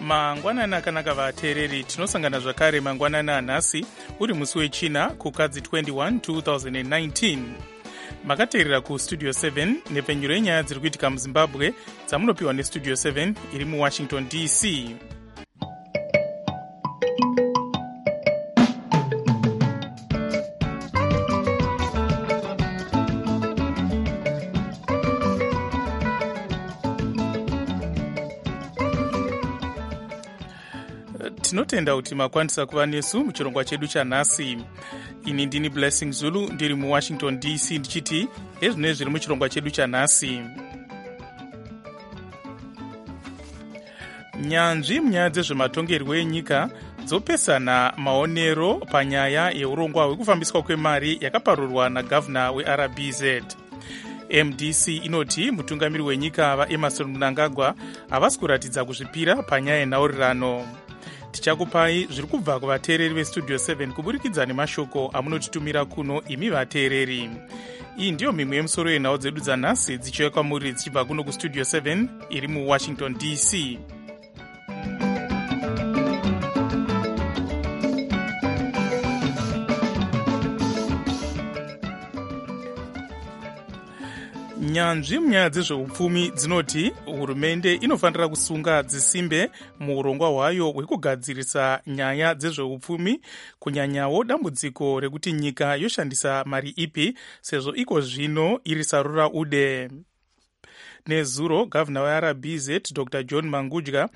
mangwanani akanaka vateereri, tinosangana zvakare mangwanani anhasi uri musi wechina kukadzi 21 2019. makateerera kustudio 7 nepfenyuro yenyaya dziri kuitika muzimbabwe dzamunopiwa nestudio 7 iri muwashington dc. tinotenda kuti makwanisa kuva nesu muchirongwa chedu chanhasi. ini ndini Blessing Zulu ndiri muwashington dc ndichiti ezvinenge zviri muchirongwa chedu chanhasi. nyanzvi munyaya dzezvematongerwo enyika dzopesana maonero panyaya yeurongwa hwekufambiswa kwemari yakaparurwa nagavhuna weRBZ. MDC inoti mutungamiri wenyika vaEmmerson Mnangagwa havasi kuratidza kuzvipira panyaya yenhaurirano. tichakupai zviri kubva kuvateereri vestudio 7 kuburikidza nemashoko amunotitumira kuno imi vateereri. iyi ndiyo mimwe yemusoro yenhau dzedu dzanhasi dzichiuya kwamuri dzichibva kuno kustudio 7 iri muwashington dc. nyanzvi munyaya dzezveupfumi dzinoti hurumende inofanira kusunga dzisimbe muurongwa hwayo hwekugadzirisa nyaya dzezveupfumi, kunyanyawo dambudziko rekuti nyika yoshandisa mari ipi sezvo iko zvino iri sarura ude. nezuro gavhuna weRBZ Dr John Mangudya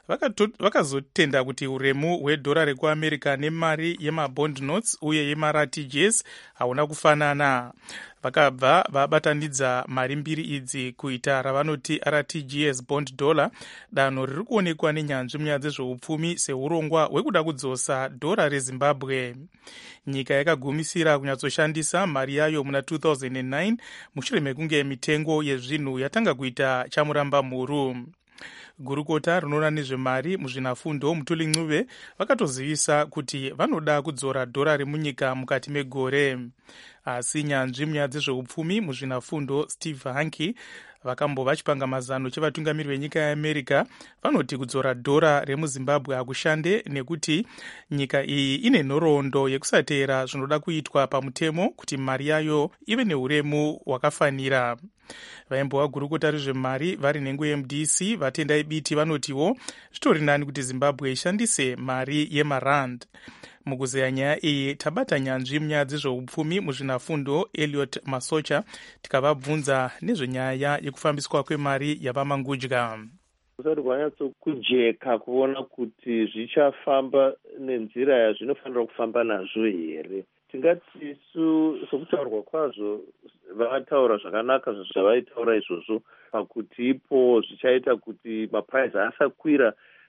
vakazotenda kuti uremu hwedhora rekuamerica nemari yemabond notes uye yemarTGS hauna kufanana. vakabva vabatanidza mari mbiri idzi kuita ravanoti RTGS bond dollar, danho riri kuonekwa nenyanzvi munyaya dzezveupfumi seurongwa hwekuda kudzosa dhora reZimbabwe. nyika yakagumisira kunyatsoshandisa mari yayo muna 2009 mushure mekunge mitengo yezvinhu yatanga kuita chamuramba mhuru. gurukota rinoona nezvemari muzvinafundo Mutuli Ncube vakatozivisa kuti vanoda kudzora dhora remunyika mukati megore. asi nyanzvi munyaya dzezveupfumi muzvinafundo Steve Hanke vakambova vachipanga mazano chevatungamiri venyika yeAmerica vanoti kudzora dhora remuzimbabwe hakushande nekuti nyika iyi ine nhoroondo yekusateera zvinoda kuitwa pamutemo kuti mari yayo ive neuremu hwakafanira. vaimbova gurukota rezvemari vari nhengo yeMDC vatendai biti vanotiwo zvitori nani kuti Zimbabwe ishandise mari yemarand. mukuzeya nyaya iyi tabata nyanzvi munyaya dzezveupfumi muzvinafundo Elliot Masocha tikavabvunza nezvenyaya yekufambiswa kwemari yavamangudya. kusati kwanyatsokujeka kuona kuti zvichafamba nenzira yazvinofanira kufamba nazvo here. tingati sokutaurwa kwazvo vataura zvakanaka zvavaitaura izvozvo pakuti ipo zvichaita kuti mapuraizi asakwira,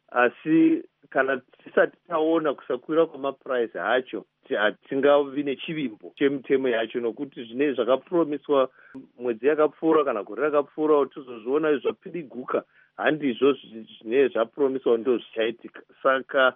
asi kana tisati taona kusakwira kwamapuraizi acho hatingavi nechivimbo chemutemo yacho, nokuti zvinenge zvakapromiswa mwedzi yakapfuura kana gore rakapfuura tozozviona zvapidiguka handizvo zvinenge zvapromiswa ndo zvichaitika. saka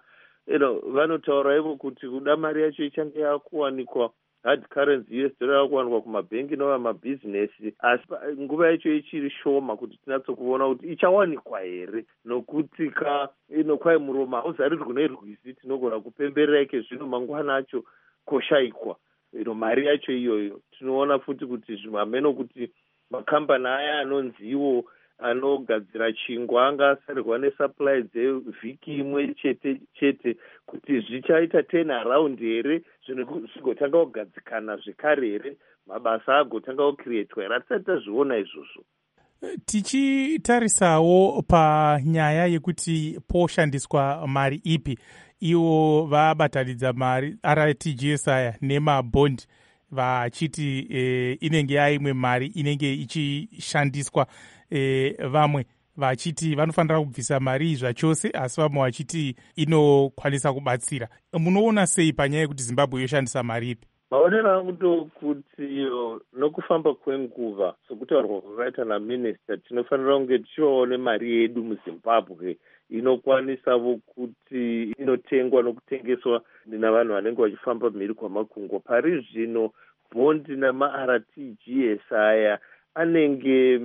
vanotaura ivo kuti kuda mari yacho ichange yakuwanikwa hard currency US dollar yakuwanikwa kumabhengi nova mabhizinesi, asi nguva yacho ichiri shoma kuti tinatsokuona kuti ichawanikwa here, nokuti kwai muromo hauzarirwi nerwizi. tinogona kupemberera ike zvino mangwana acho koshayikwa mari yacho iyoyo. tinoona futi kuti hameno kuti makambani aya anonziwo anogadzira chingwa anga asarirwa nesupply dzevhiki imwe chete kuti zvichaita turnaround here, zvigotanga kugadzikana zvekare here, mabasa agotanga kucreatwa here. hatisati tazviona izvozvo. tichitarisawo panyaya yekuti poshandiswa mari ipi, ivo vabatanidza mari RTGS aya nemabondi vachiti inenge yaimwe mari inenge ichishandiswa, vamwe vachiti vanofanira kubvisa mari zvachose, asi vamwe vachiti inokwanisa kubatsira. munoona sei panyaya yekuti Zimbabwe yoshandisa mari ipi? maonero angu ndokuti nokufamba kwenguva sokutaurwa kwakaita naminista, tinofanira kunge tichivawo nemari yedu muZimbabwe inokwanisavo kuti inotengwa nokutengeswa navanhu vanenge vachifamba mhiri kwamakungwa. pari zvino bhondi namaRTGS aya anenge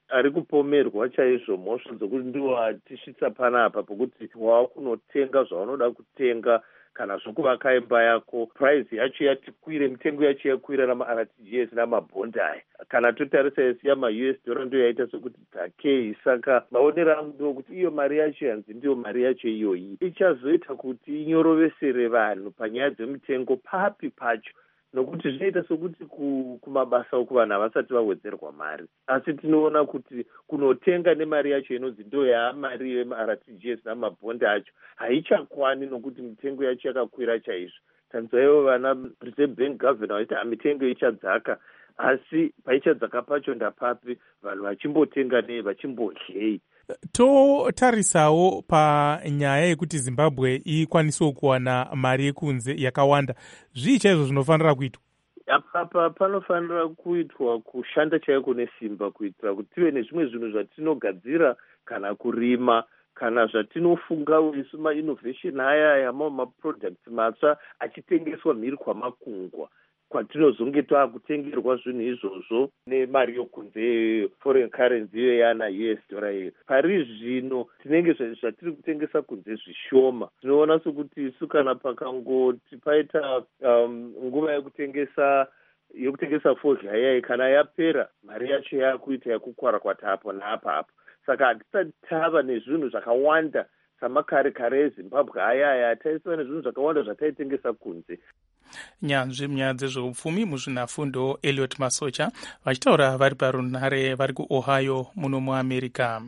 ari kupomerwa chaizvo mhosva dzokuti ndiwo atisvitsa panapa pokuti wakunotenga zvaunoda kutenga kana zvokuvaka imba yako, price yacho yati kwire, mitengo yacho yakwira nama-RTGS namabhondi aya. Kana totarisa yasiya ma-US dollar ndiyo yaita sekuti dzakei. Saka maonero angu ndokuti iyo mari yacho yanzi ndiyo mari yacho iyoyi ichazoita kuti inyorovesere vanhu panyaya dzemitengo papi pacho, nokuti zvinoita sokuti kumabasa uku vanhu havasati vawedzerwa mari, asi tinoona kuti kunotenga nemari yacho inonzi ndo yaamari yema-RTGS namabhondi acho haichakwani, nokuti mitengo yacho yakakwira chaizvo. Tanzaiwo vana Reserve Bank Governor vaiti mitengo ichadzaka, asi paichadzaka pacho ndapapi, vanhu vachimbotenga nei, vachimbodyei. Totarisawo panyaya yekuti Zimbabwe ikwanisewo kuwana mari yekunze yakawanda, zvii chaizvo zvinofanira kuitwa? Apa panofanira kuitwa kushanda chaiko nesimba kuitira kuti tive nezvimwe zvinhu zvatinogadzira kana kurima kana zvatinofunga isu ma-innovation aya maproducts matsva achitengeswa mhiri kwamakungwa, kwatinozonge taakutengerwa zvinhu izvozvo nemari yokunze, foreign currency iyo yana US dollar iyo. Pari zvino tinenge zvatiri kutengesa kunze zvishoma. Tinoona sokuti isu kana pakangoti paita nguva yekutengesa fodya yai kana yapera, mari yacho yakuita yakukwara kwatapo naapapo. Saka hatisati tava nezvinhu zvakawanda samakare eZimbabwe aya taisava nezvinhu zvakawanda zvataitengesa kunze. Nyanzvi munyaya dzezveupfumi muzvinafundo Elliot Masocha vachitaura vari parunhare vari kuOhio muno muAmerica.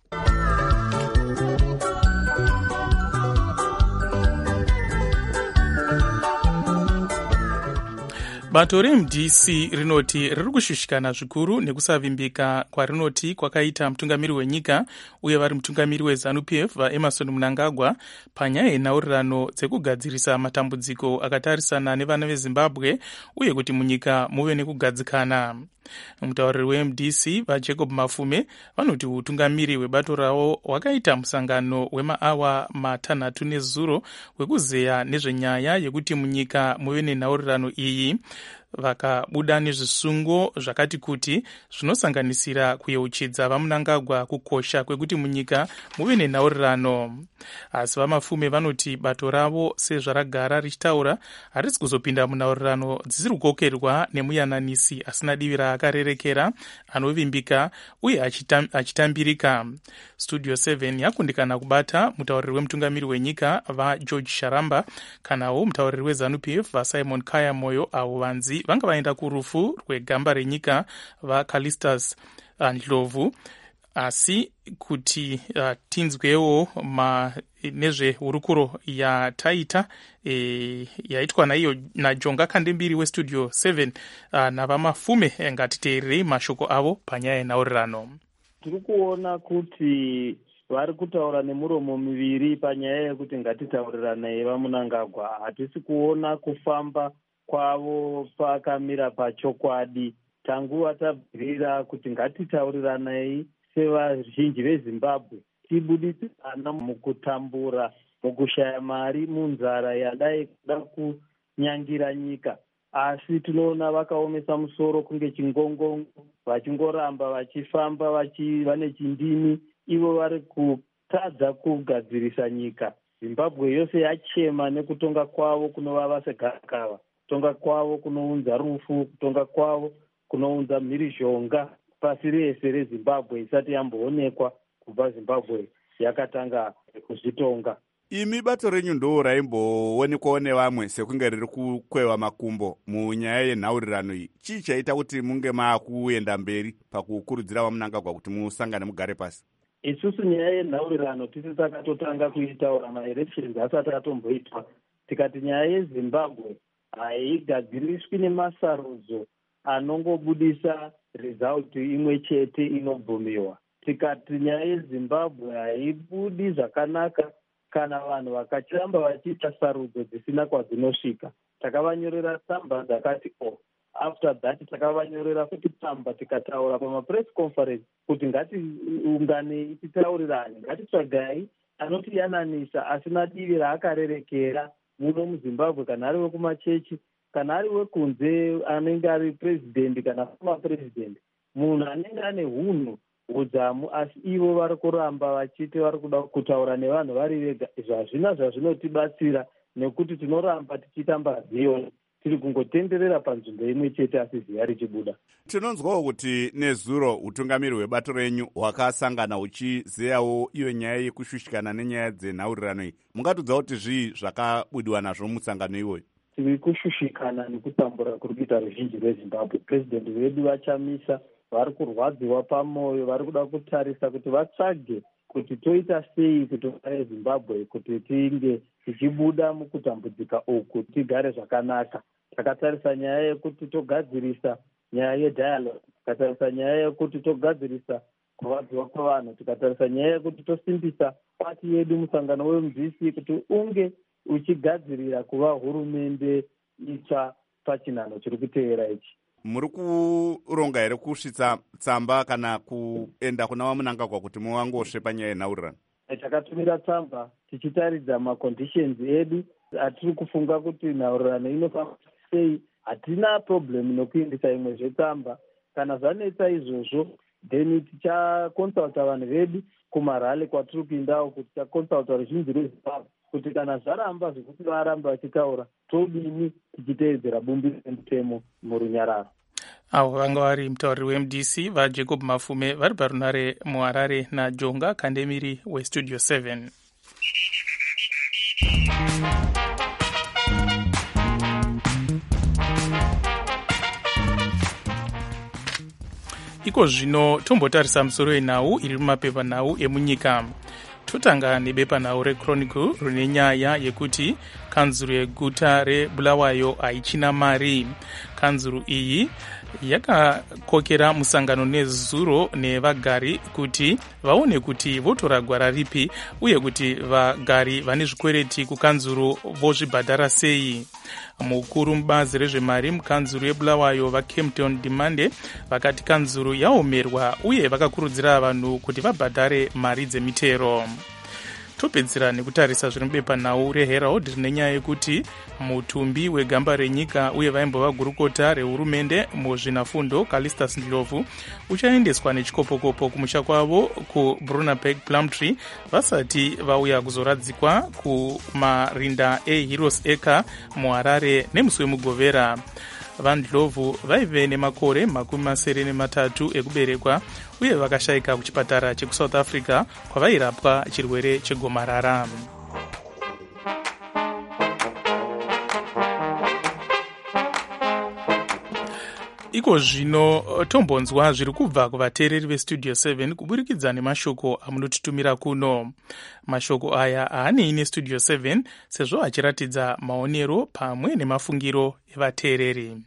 Bato reMDC rinoti riri kushushikana zvikuru nekusavimbika kwarinoti kwakaita mutungamiri wenyika uye vari mutungamiri weZANU-PF vaEmerson Mnangagwa panyaya yenhaurirano dzekugadzirisa matambudziko akatarisana nevana veZimbabwe uye kuti munyika muve nekugadzikana. Mutauriri weMDC vaJacob Mafume vanoti utungamiri hwebato ravo hwakaita musangano wemaawa matanhatu nezuro wekuzeya nezvenyaya yekuti munyika muve nenhaurirano iyi. Vakabuda nezvisungo zvakati kuti zvinosanganisira kuyeuchidza vaMnangagwa kukosha kwekuti munyika muve nenhaurirano. Asi vaMafume vanoti bato ravo sezvaragara richitaura harisi kuzopinda munhaurirano dzisiri kukokerwa nemuyananisi asina divi raakarerekera, anovimbika uye achitambirika. Studio 7 yakundikana kubata mutauriri wemutungamiri wenyika vaGeorge Sharamba kanawo mutauriri weZANU-PF vaSimon Kaya Moyo, avo vanzi vanga vaenda kurufu rwegamba renyika vaCalistus Ndlovu. Asi kuti tinzwewo nezvehurukuro yataita yaitwa naiyo naJonga Kandembiri weStudio 7 navaMafume, ngatiteererei mashoko avo panyaya yenhaurirano. Tiri kuona kuti vari kutaura nemuromo miviri panyaya yekuti ngatitaurirane vaMnangagwa. Hatisi kuona kufamba kwavo pakamira pachokwadi. Tanguva tabvira kuti ngatitauriranei sevazhinji veZimbabwe, tibudisana mukutambura, mukushaya mari, munzara yadai kuda kunyangira nyika. Asi tinoona vakaomesa musoro kunge chingongongo, vachingoramba vachifamba vane chindimi, ivo vari kutadza kugadzirisa nyika. Zimbabwe yose yachema nekutonga kwavo kunovava segakava, kutonga kwavo kunounza rufu, kutonga kwavo kunounza mhirizhonga pasi rese reZimbabwe isati yamboonekwa kubva Zimbabwe yakatanga kuzvitonga. Imi bato renyu ndo raimboonekwawo nevamwe sekunge riri kukwewa makumbo munyaya yenhaurirano iyi. Chii chaita kuti munge maakuenda mberi pakukurudzira vaMnangagwa kuti musangane mugare pasi? Isusu nyaya yenhaurirano tisi takatotanga kuitaura maelections asati atomboitwa. Tikati nyaya yeZimbabwe haigadziriswi nemasarudzo anongobudisa result imwe chete inobvumiwa. Tikati nyaya yeZimbabwe haibudi zvakanaka kana vanhu vakachiramba vachiita sarudzo dzisina kwadzinosvika. Takavanyorera tsamba dzakati after that takavanyorera futi tsamba tikataura pamapress conference kuti ngatiunganei titaurirane, ngatitsvagai anotiyananisa asina divi raakarerekera muno muZimbabwe, kana ari wekumachechi, kana ari wekunze anenge ari president kana former president. Munhu anenge ane hunhu udzamu, asi ivo vari kuramba vachiti vari kuda kutaura nevanhu vari vega. Zvazvina zvazvinotibatsira nekuti tinoramba tichiita mbavhiyo tiri kungotenderera panzvimbo imwe chete asi ziya richibuda. Tinonzwawo kuti nezuro utungamiri hwebato renyu hwakasangana huchizeyawo iyo nyaya yekushushikana nenyaya dzenhaurirano iyi. Mungatudza kuti zvii zvakabudiwa nazvo musangano iwoyo? Tiri kushushikana nekutambura kuri kuita ruzhinji rweZimbabwe. Purezidendi vedu vachamisa, vari kurwadziwa pamwoyo, vari kuda kutarisa kuti vatsvage kuti toita sei kuti Zimbabwe kuti tinge tichibuda mukutambudzika uku tigare zvakanaka. Takatarisa nyaya yekuti togadzirisa nyaya yedialogue, tikatarisa nyaya yekuti togadzirisa kurwadziwa kwavanhu, tikatarisa nyaya yekuti tosimbisa pati yedu musangano weMDC kuti unge uchigadzirira kuva hurumende itsva pachinhano chiri kuteera ichi. Muri kuronga here kusvitsa tsamba kana kuenda kuna vamunangagwa kuti muvangosve panyaya yenhaurirano? Takatumira tsamba tichitaridza maconditions edu atiri kufunga kuti nhaurirano inofamba sei. Hatina problem nokuindisa imwe zvetsamba. Kana zvanetsa izvozvo then tichakonsulta vanhu vedu kumarali kwatiri kuindawo, kuti tichakonsulta ruzhinji rweZimbabwe kuti kana zvaramba zvekuti varamba vachitaura todini tichiteedzera bumbiro remutemo murunyararo. Avo vanga vari mutauriri weMDC vaJacob Mafume vari parunare muHarare naJonga Kandemiri weStudio 7. Iko zvino tombotarisa musoro wenhau iri mumapepanhau emunyika. Totanga nebepanhau reChronicle rine nyaya yekuti kanzuru yeguta reBulawayo haichina mari. Kanzuru iyi yakakokera musangano nezuro nevagari kuti vaone kuti votora gwara ripi uye kuti vagari vane zvikwereti kukanzuru vozvibhadhara sei. Mukuru mubazi rezvemari mukanzuru yeBulawayo vaCampton Demande vakati kanzuru yaomerwa uye vakakurudzira vanhu kuti vabhadhare mari dzemitero. Topedzera nekutarisa zviri mubepanhau reHerald rine nyaya yekuti mutumbi wegamba renyika uye vaimbova gurukota rehurumende muzvinafundo Callistus Ndlovu uchaendeswa nechikopokopo kumusha kwavo kuBrunaberg Plumtree vasati vauya kuzoradzikwa kumarinda eHeroes Acre muHarare nemusi wemugovera. VaNdlovu vaive nemakore 73 ekuberekwa uye vakashayika kuchipatara chekuSouth Africa kwavairapwa chirwere chegomarara. Iko zvino tombonzwa zviri kubva kuvateereri veStudio 7 kuburikidza nemashoko amunotitumira kuno. Mashoko aya haanei neStudio 7 sezvo achiratidza maonero pamwe nemafungiro evateereri.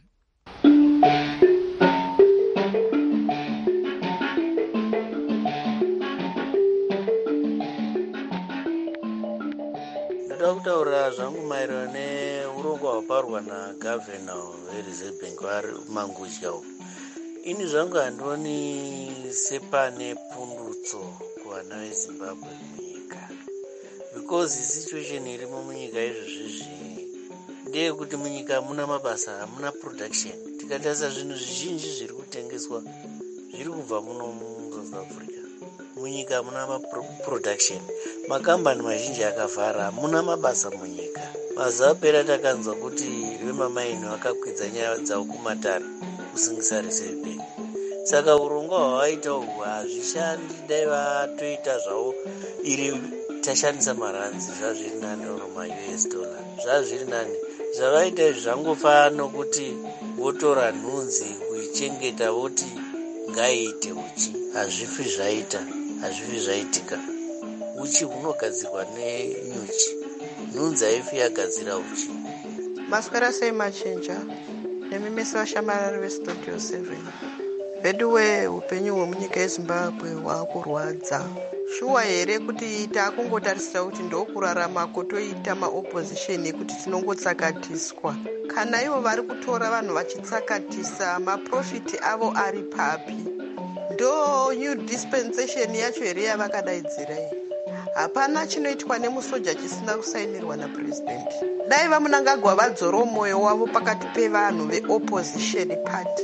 Ndoda kutaura zvangu maererano neurongwa hwaparwa nagavhena weReserve Bank vari Mangudya. Ini zvangu handioni sepane pundutso kuvana veZimbabwe munyika, because situation irimo munyika izvozvizvi ndeyekuti munyika hamuna mabasa, hamuna production. Tikatarisa zvinhu zvizhinji zviri kutengeswa zviri kubva muno muSouth Africa. Munyika hamuna production, makambani mazhinji akavhara, hamuna mabasa munyika. Mazuva apera takanzwa kuti vemamaini vakakwidza nyaya dzavo kumatare kusingisa Reserve Bank. Saka urongwa hwavaita uhwu hazvishandi, dai vatoita zvavo iri tashandisa maranzi zvazviri nani oro maUS dollar zvazviri nani. Zvavaita izvi zvangofa nokuti votora nhunzi kuichengeta voti ngaiite uchi. Hazvifi zvaitika. Uchi hunogadzirwa nenyuchi, nhunzi haifi yagadzira uchi. Maswera sei machinja nemimisi vashamarari veStudio 7. Veduwe upenyu hwemunyika yeZimbabwe hwakurwadza. Shuwa here kuti takungotarisira kuti ndokurarama kotoita maopposition ekuti tinongotsakatiswa. Kana ivo vari kutora vanhu vachitsakatisa, maprofiti avo ari papi? Ndo new dispensation yacho here yavakadaidzira iyi. Hapana chinoitwa nemusoja chisina kusainirwa napresident. Dai vamunangagwa vadzoro moyo wavo pakati pevanhu veopposition party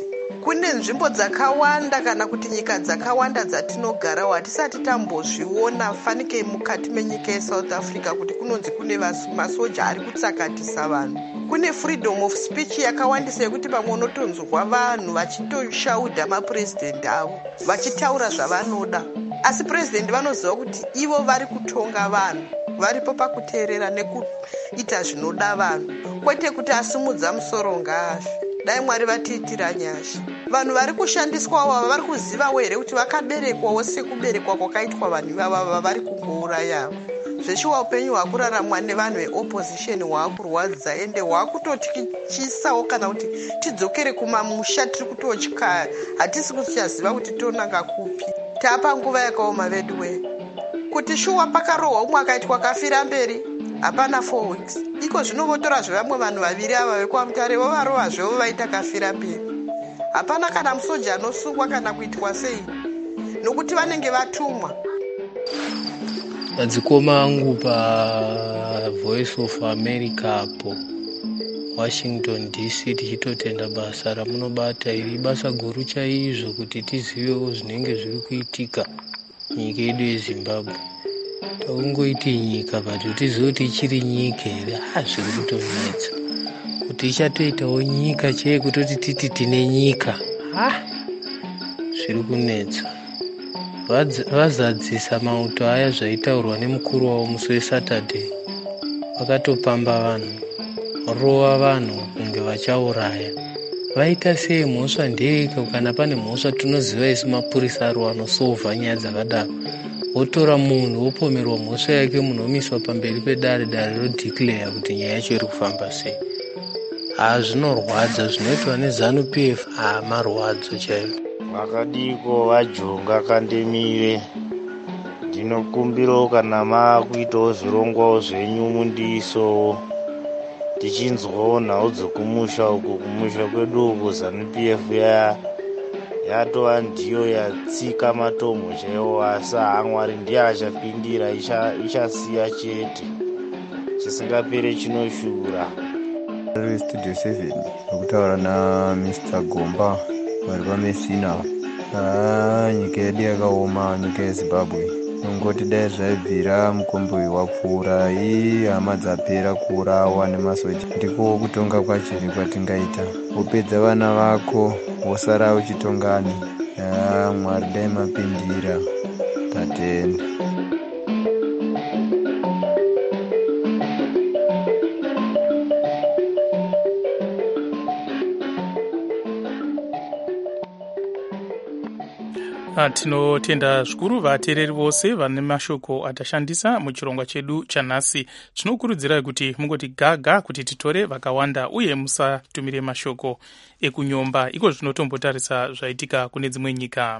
kune nzvimbo dzakawanda kana kuti nyika dzakawanda dzatinogarawo hatisati tambozviona. Fanike mukati menyika yeSouth Africa kuti kunonzi kune masoja ari kutsakatisa vanhu. Kune freedom of speech yakawandisa yekuti pamwe unotonzwa vanhu vachitoshaudha mapurezidendi avo vachitaura zvavanoda, asi purezidendi vanoziva kuti ivo vari kutonga vanhu, varipo pakuteerera nekuita zvinoda vanhu, kwete kuti asimudza musoro ngaazve. Dai Mwari vatiitira nyasha. Vanhu vari kushandiswawo ava vari kuzivawo here kuti vakaberekwawo sekuberekwa kwakaitwa vanhu ivava vari kungourayavo. Zveshuwa upenyu hwakuraramwa nevanhu veopposition hwakurwadza ende hwakutotichisawo kana kuti tidzokere kumamusha tiri kutotya, hatisi kuchaziva kuti tonanga kupi. Tapa nguva yakaoma vedu we kuti shuwa pakarohwa umwe akaitwa kafira mberi hapana 4 weeks. Iko zvinovotora zvevamwe vanhu vaviri ava vekwamutare vovarova zvevo vaita kafira mberi. Hapana kana musoja anosungwa kana kuitwa sei nokuti vanenge vatumwa. Madzikoma angu paVoice of America apo Washington DC tichitotenda basa ramunobata iri basa guru chaizvo kuti tizivewo zvinenge zviri kuitika nyika yedu yeZimbabwe. Taungoiti nyika but tizive kuti ichiri nyika here zviri kutonetsa kuti ichatoitawo nyika cheye kutoti titi tine nyika zviri kunetsa. Vazadzisa mauto aya zvaitaurwa nemukuru wavo musi weSaturday. Vakatopamba vanhu, rova vanhu kunge vachauraya. Vaita sei mhosva ndeyeka kana pane mhosva tunoziva isu mapurisa aro anosovha nyaya dzakadaro. Votora munhu vopomerwa mhosva yake, munhu omiswa pamberi pedare, dare rodeclare kuti nyaya yacho iri kufamba sei. Zvinorwadza zvinoitwa neZANU-PF, marwadzo chaivo. Makadiko vajonga kandemire, ndinokumbirawo kana makuitawo zvirongwawo zvenyu mundiisowo, tichinzwawo nhau dzokumusha uko. Kumusha kwedu uko ZANU-PF yatova ndiyo yatsika matombo chaiwo, asi Mwari ndiye achapindira, ichasiya chete, chisingapere chinoshura. Studio 7 nokutaura naMr. Gomba vari pamesina. Nyika yedu yakaoma, nyika yeZimbabwe. Nongoti dai zvaibvira mukombo wapfuura, hama dzapera kuurawa nemasoja. Ndiko kutonga kwachiri kwatingaita. Wopedza vana vako wosara uchitongani. Mwari dai mapindira. Tatenda. Tinotenda zvikuru vateereri vose vane mashoko atashandisa muchirongwa chedu chanhasi. Tinokurudzirai kuti mungoti gaga kuti titore vakawanda uye musatumire mashoko ekunyomba, iko zvinotombotarisa zvaitika kune dzimwe nyika.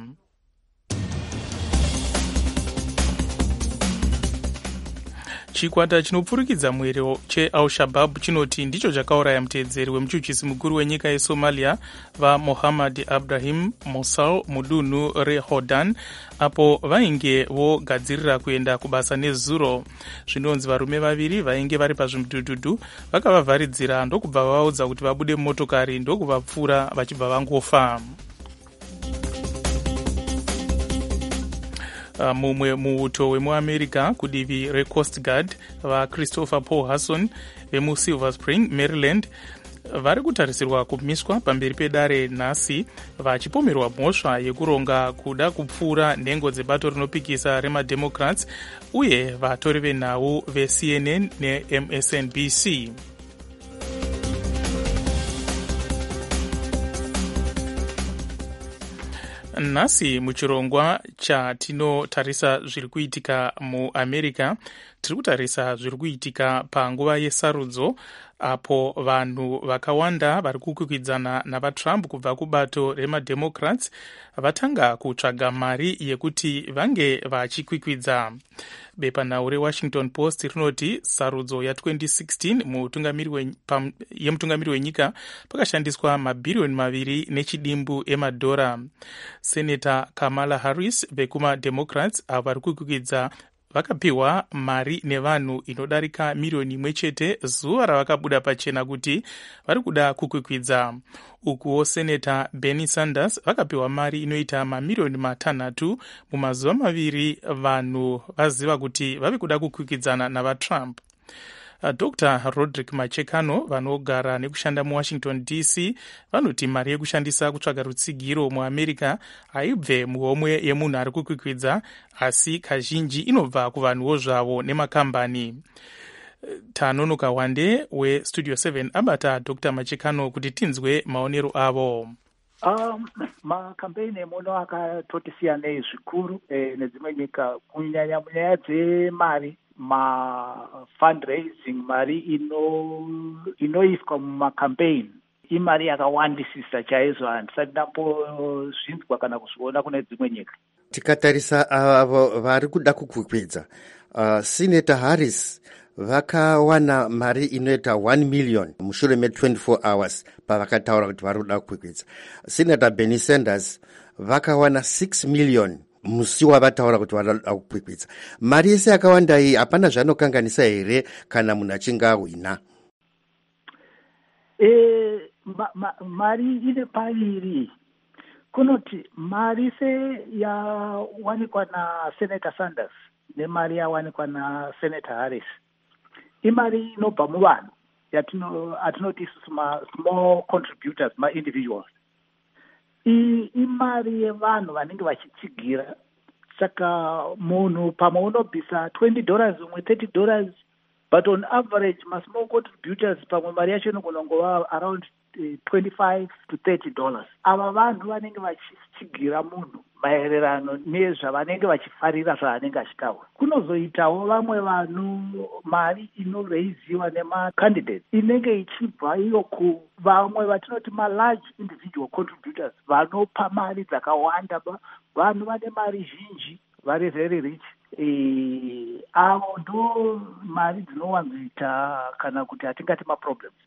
Chikwata chinopfurikidza mwero cheAl-Shabaab chinoti ndicho chakauraya muteedzeri wemuchuchisi mukuru wenyika yeSomalia vaMohammad Abdahim Mosal mudunhu reHordan apo vainge vogadzirira kuenda kubasa nezuro. Zvinonzi varume vaviri vainge vari pazvimudhudhudhu vakavavharidzira ndokubva vaudza kuti vabude mumotokari ndokuvapfuura vachibva vangofa. Mumwe muuto wemuamerica kudivi reCoast Guard vaChristopher Paul Hasson vemuSilver Spring, Maryland vari kutarisirwa kumiswa pamberi pedare nhasi vachipomerwa mhosva yekuronga kuda kupfuura nhengo dzebato rinopikisa remademocrats uye vatori venhau veCNN neMSNBC. Nhasi muchirongwa chatinotarisa zviri kuitika muAmerica, tiri kutarisa zviri kuitika panguva yesarudzo apo vanhu vakawanda vari kukwikwidzana navaTrump kubva kubato remademocrats vatanga kutsvaga mari yekuti vange vachikwikwidza. Bepanhau reWashington Post rinoti sarudzo ya2016 yemutungamiri wenyika pakashandiswa mabhiriyoni 2.5 emadhora. Senator Kamala Harris vekumademocrats avo vari kukwikwidza vakapiwa mari nevanhu inodarika miriyoni imwe chete zuva ravakabuda pachena kuti vari kuda kukwikwidza. Ukuwo seneta Bernie Sanders vakapiwa mari inoita mamiriyoni 6 mumazuva maviri vanhu vaziva kuti vave kuda kukwikwidzana navaTrump. Dr. Roderick Machekano vanogara nekushanda muWashington DC vanoti mari yekushandisa kutsvaga rutsigiro muAmerica haibve muhomwe yemunhu ari kukwikwidza, asi kazhinji inobva kuvanhuwo zvavo nemakambani. Tanonoka Wande weStudio 7 abata Dr. Machekano kuti tinzwe maonero avo. Makambeni emuno akatotisiyanei zvikuru nedzimwe nyika kunyanya munyaya dzemari, fundraising, mari inoiswa mumakampeini imari yakawandisisa chaizvo, handisati ndambozvinzwa kana kuzviona kune dzimwe nyika. Tikatarisa avo vari kuda kukwikwidza, Senator Harris vakawana mari inoita 1 million mushure me24 hours pavakataura kuti vari kuda kukwikwidza. Senator Bernie Sanders vakawana 6 million musi wavataura kuti vanoda kukwikwidza. Mari yese yakawanda iyi hapana zvanokanganisa here kana munhu achinge awina? Mari ine pairi. Kunoti mari se yawanikwa naSenator Sanders nemari yawanikwa naSenator Harris imari inobva muvanhu atinoti small contributors, individuals. Imari yevanhu vanenge vachitsigira. Saka munhu pamwe unobvisa $20 umwe $30, but on average small contributors pamwe mari yacho inogona ngova around $25 to $30. Ava vanhu vanenge vachitsigira munhu maererano nezvavanenge vachifarira zvaanenge achitaura. Kunozoitawo vamwe vanhu mari inoreiziwa nemacandidates inenge ichibva iyo kuvamwe vatinoti large individual contributors vanopa mari dzakawanda, vanhu vane mari zhinji, vari very rich. Avo ndo mari dzinowanzoita kana kuti hatingati maproblems.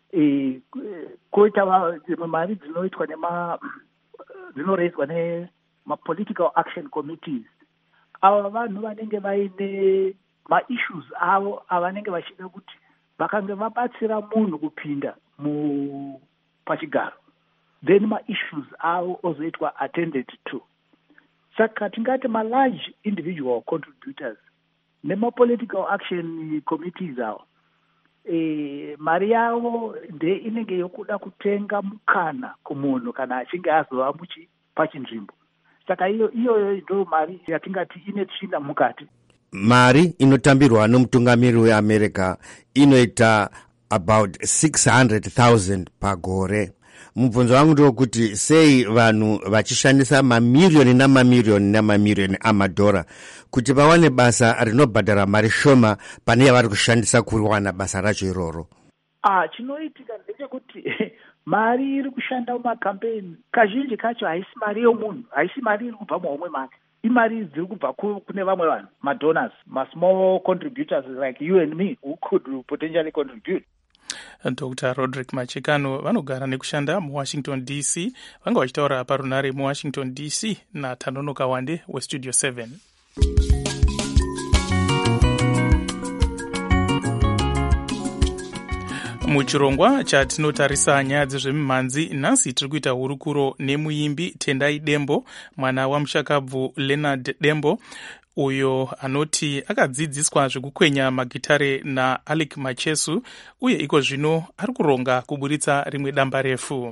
Koita dzimwe mari dzinoitwa dzinoreiswa political action committees. Ava vanhu vanenge vaine maissues avo avanenge vachida kuti vakange vabatsira munhu kupinda pachigaro, then maissues avo ozoitwa attended to. Saka tingati large individual contributors political action committees avo, mari yavo inenge yokuda kutenga mukana kumunhu kana achinge azova pachinzvimbo. Saka iyoyo ndo mari yatingati ine tsvina mukati. Mari inotambirwa nomutungamiri weAmerica inoita about 600,000 pagore. Mubvunzo wangu ndokuti sei vanhu vachishandisa mamiriyoni namiriyoni amadhora kuti vawane basa rinobhadhara mari shoma pane yavari kushandisa kuwana basa racho iroro? Chinoitika ndechekuti mari iri kushanda mumakampeini kazhinji kacho haisi mari yomunhu, haisi mari iri kubva muhomwe make. Imari dziri kubva kune vamwe vanhu, madonors, small contributors like you and me who could potentially contribute. Dr. Roderick Machekano vanogara nekushanda muWashington DC vanga vachitaura parunare muWashington DC naTanonoka Wande weStudio 7. Muchirongwa chatinotarisa nyaya dzezvemimhanzi, nhasi tiri kuita hurukuro nemuimbi Tendai Dembo, mwana wamushakabvu Leonard Dembo, uyo anoti akadzidziswa zvekukwenya magitare naAlec Machesu, uye iko zvino ari kuronga kuburitsa rimwe damba refu.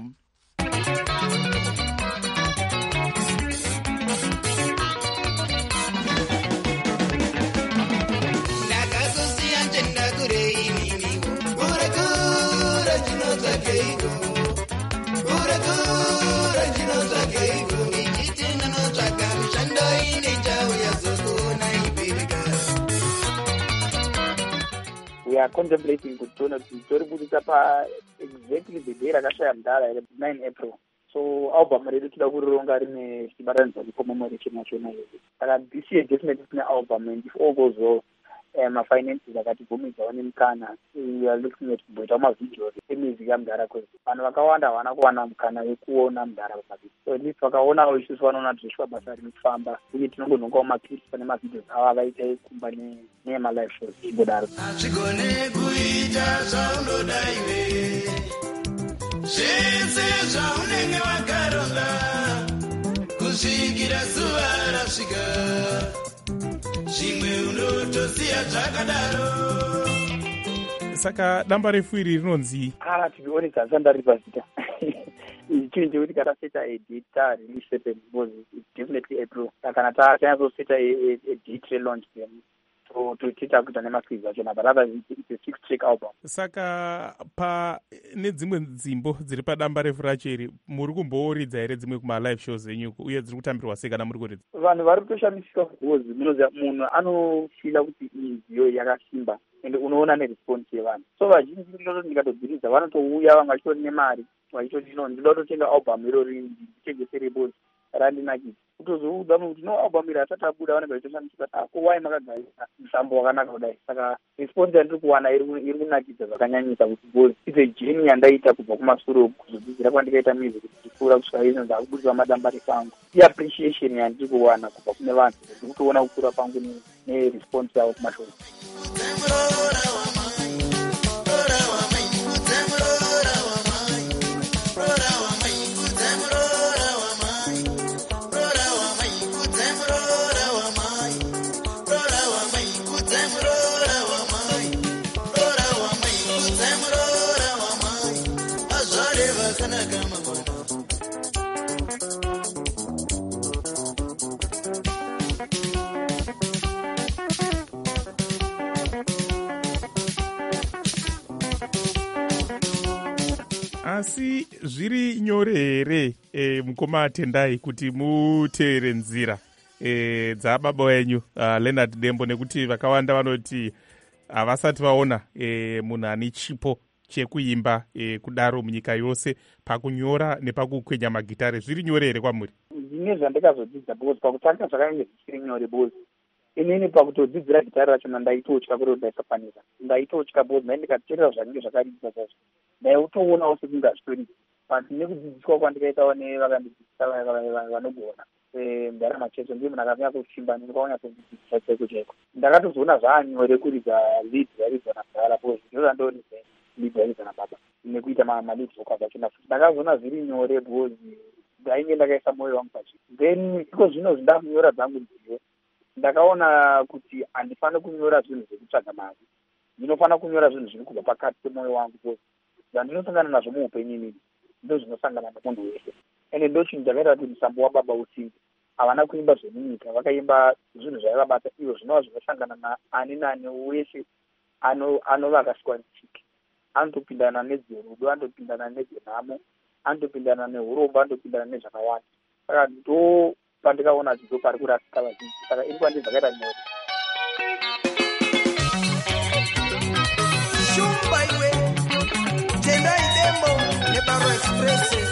We are contemplating kutona titoribudisa pa exactly the day rakashaya mudhara 9 April. So album redu toda kurironga rine chibaranidza commemoration yachona iyoyo. Saka this year definitely tine album, and if all goes well mafinances akatibvumidzawo nemukana looking at kuboitawo mavhidhios emizi yamudhara kwezi vanhu vakawanda havana kuwana mukana wekuona mudhara pamavhidhio so at least vakaonawo isusu vanoona kuti zveshuwa basa riri kufamba uye tinongonhongawo maklips pane mavhidhios ava vaita ekumba neemalive shows imbodaro hazvigone kuita zvaunoda iwe zvese zvaunenge wakaronga kusvikira zuva rasvika zvimwe unotosiya zvakadaro. Saka damba refu iri rinonzi to be honest handisandari pazita chinhu chekuti kataseta adate tarelease 7 because it's definitely April kana tanyazoseta adate relaunch then toita kuita nemaskrizi achona but rather it's a 6-track album. Saka nedzimwe nzimbo dziri padamba refu racho iri muri kumbooridza here dzimwe kuma-live shows enyu uye dziri kutambirwa sei kana muri kuridza? Vanhu vari kutoshamisika because munoziva munhu anofila kuti midziyo yakasimba ende unoona neresponse yevanhu so vazhinji ndinototi ndikatodziridza vanotouya vamwe vachitori nemari vachitoti ndinoda kutotenga album irori nditengesere bos randinakidza kutozoudza munhu kuti no album iri asati abuda vanenge vachitoshamisika ako wai makagarisa musambo wakanaka kudai saka response yandiri kuwana iri kunakidza zvakanyanyisa kuti bos it's a journey yandaita kubva kumasuro kuzodzidzira kwandikaita music kuti ndikura kusvika ino ndakubudirwa madamba refu angu iappreciation yandiri kuwana kubva kune vanhu ndiri kutoona kukura kwangu neresponse yavo kumashoko. Asi zviri nyore here mukoma Tendai kuti mutevere nzira dzababa wenyu Leonard Dembo nekuti vakawanda vanoti havasati vaona munhu ane chipo chekuimba kudaro munyika yose pakunyora nepakukwenya magitare zviri nyore here kwamuri? Ndine zvandikazodzidza because pakutanga zvakanga zvisiri nyore because inini pakutodzidzira gitare rachona ndaitotya kuti ndaisakwanisa ndaitotya because mai ndikateerera zvanenge zvakaridza zvazvo ndaitoonawo sekunge hazvitori but nekudzidziswa kwandikaitawo nevakandidzidzisa vanogona ndarama checho ndiye munhu akanyanya kusimba ndikanyatsodzidzisa chaiko chaiko ndakatozoona zvaanyore kuridza lead yaridzwa namudhara because ndozvandoridza lead yaridzwa nababa nekuita malead vocal zvachona futi ndakazoona zviri nyore because ndainge ndakaisa mwoyo wangu pachi then iko zvino zvindakunyora dzangu nziyo ndakaona kuti handifani kunyora zvinhu zvekutsvaga mari ndinofanira kunyora zvinhu zviri kubva pakati pemwoyo wangu because zvandinosangana nazvo muupenyu inini ndo zvinosangana nemunhu wese ende ndo chinhu chakaita kuti musambo wababa usimbe havana kuimba zvemunyika vakaimba zvinhu zvavakabata ivo zvinova zvinosangana naani nani wese anovakasikwa nechiki anotopindana nedzerudo anotopindana nedzenhamo anotopindana neurombo anotopindana nezvakawanda saka ndo pandikaona zvido pari kurasika vazhinji saka iri kwandii zvakaita nyore. Shumba iwe Tendai Dembo neBaro Express.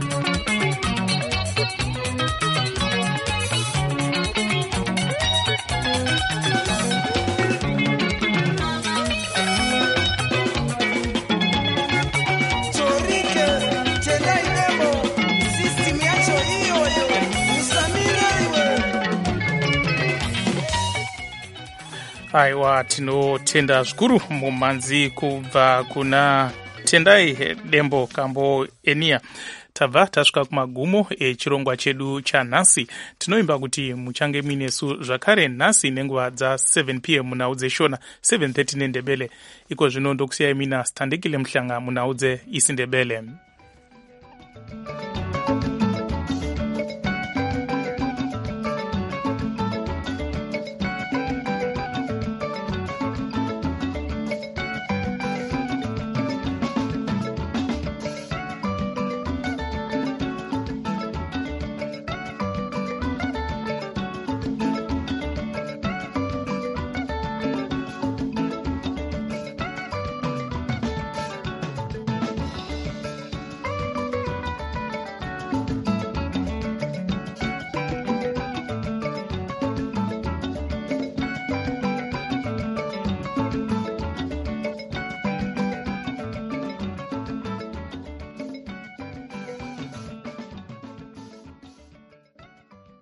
Aiwa, tinotenda zvikuru mumhanzi kubva kuna Tendai Dembo Kambo Enia. Tabva tasvika kumagumo echirongwa chedu chanhasi. Tinoimba kuti muchange minesu zvakare nhasi nenguva dza7 PM munhau dzeshona 7:30 nendebele. Iko zvino ndokusiyai mina Standekile Mhlanga munhau dzeIsindebele.